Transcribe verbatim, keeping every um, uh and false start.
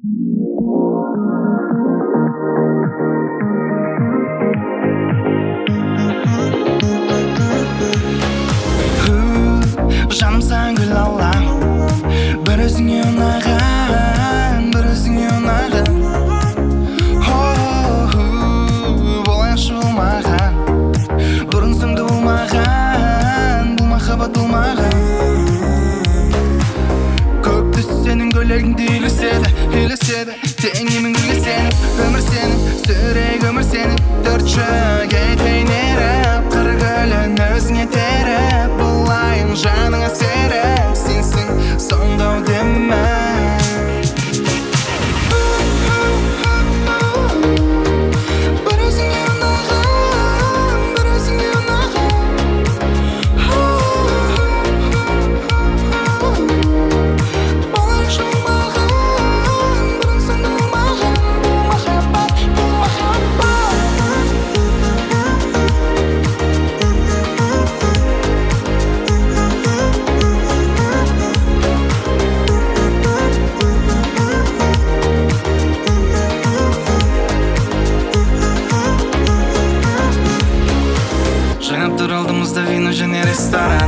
Жаным саған гүл алам, бір өзіңе ұнаған, бір өзіңе ұнаған. Болайыншы бұл маған, бұрын соңды болмаған, бұл махаббат болмаған. Көп түс сенің көйлегіңді үйлеседі, үйлеседі. Теңеймін гүлге сеніп, өмір сенің, сүрек өмір сенің. Төрт шөге тейнеріп, қыр гүлін өзіңе теріп, болайын жаныңа серіп, сенсің соңғы демі. Жайнап тұр алдымызда вино және ресторан.